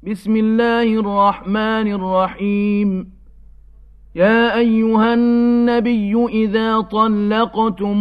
بسم الله الرحمن الرحيم. يا أيها النبي إذا طلقتم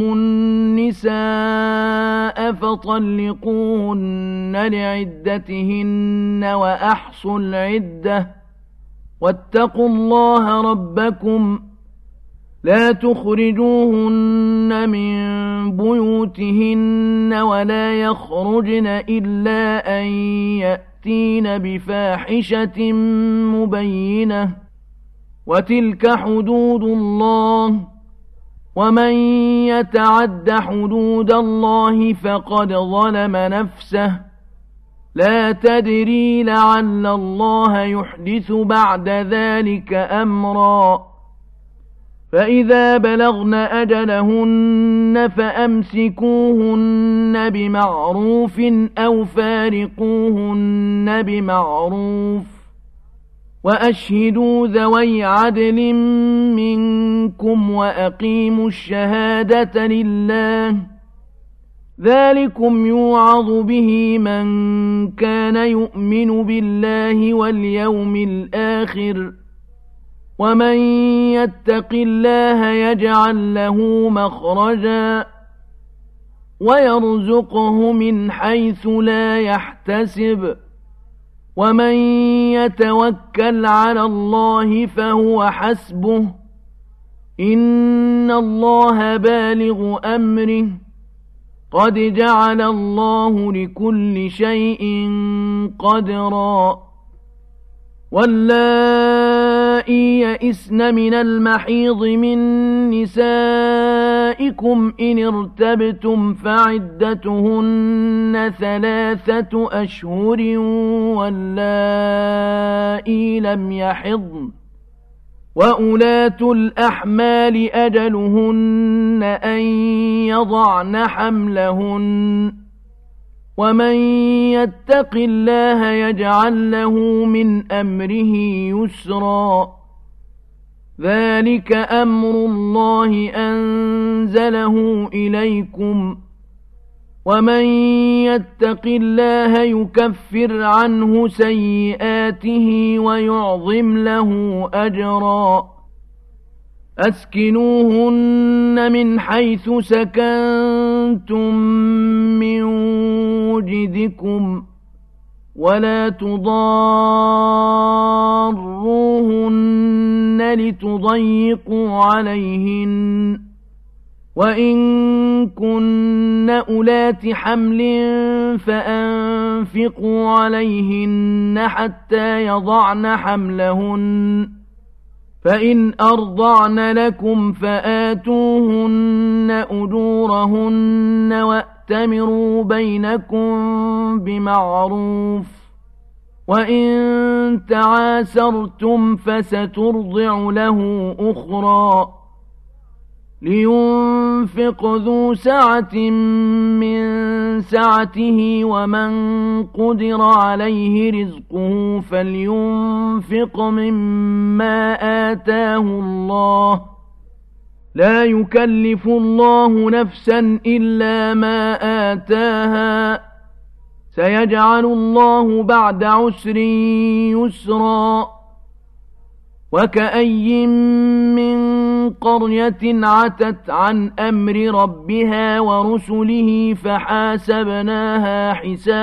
النساء فطلقوهن لعدتهن وأحصوا العدة واتقوا الله ربكم لا تخرجوهن من بيوتهن ولا يخرجن إلا أن يأتين بفاحشة مبينة وتلك حدود الله ومن يتعد حدود الله فقد ظلم نفسه لا تدري لعل الله يحدث بعد ذلك أمرا فإذا بلغن أجلهن فأمسكوهن بمعروف أو فارقوهن بمعروف وأشهدوا ذوي عدل منكم وأقيموا الشهادة لله ذلكم يوعظ به من كان يؤمن بالله واليوم الآخر ومن يتق الله يجعل له مخرجا ويرزقه من حيث لا يحتسب ومن يتوكل على الله فهو حسبه إن الله بالغ أمره قد جعل الله لكل شيء قدرا واللائي يئسن من المحيض من نسائكم إن ارتبتم فعدتهن 3 أشهر واللائي لم يحضن وأولات الأحمال أجلهن أن يضعن حملهن ومن يتق الله يجعل له من أمره يسرا ذلك أمر الله أنزله إليكم ومن يتق الله يكفر عنه سيئاته ويعظم له أجرا أسكنوهن من حيث سكنتم من وجدكم ولا تضاروهن لتضيقوا عليهن وإن كن أولات حمل فأنفقوا عليهن حتى يضعن حملهن فإن أرضعن لكم فآتوهن أجورهن وأتمروا بينكم بمعروف وإن تعاسرتم فسترضع له أخرى لينفق ذو سعة من سعته ومن قدر عليه رزقه فلينفق مما آتاه الله لا يكلف الله نفسا إلا ما آتاها سيجعل الله بعد عسر يسرا وكأي من قرية عتت عن أمر ربها ورسله فحاسبناها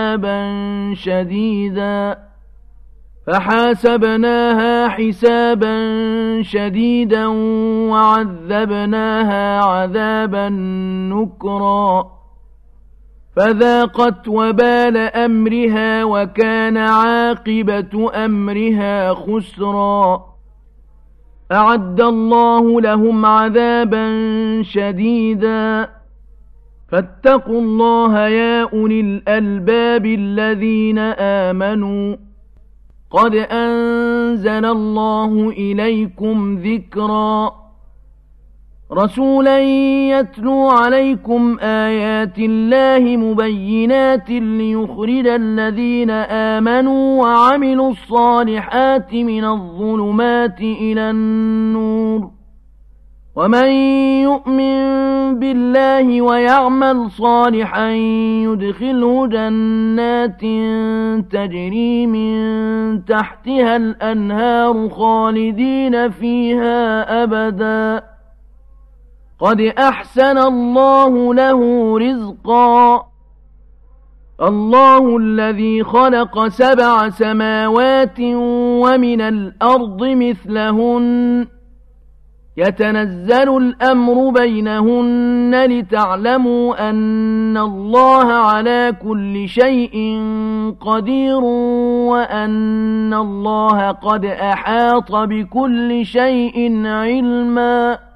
حسابا شديدا وعذبناها عذابا نكرا فذاقت وبال أمرها وكان عاقبة أمرها خسرا أعد الله لهم عذابا شديدا فاتقوا الله يا أولي الألباب الذين آمنوا قد أنزل الله إليكم ذكرا رسولا يتلو عليكم آيات الله مبينات ليخرج الذين آمنوا وعملوا الصالحات من الظلمات إلى النور ومن يؤمن بالله ويعمل صالحا يدخله جنات تجري من تحتها الأنهار خالدين فيها أبدا قد أحسن الله له رزقا الله الذي خلق 7 سماوات ومن الأرض مثلهن يتنزل الأمر بينهن لتعلموا أن الله على كل شيء قدير وأن الله قد أحاط بكل شيء علما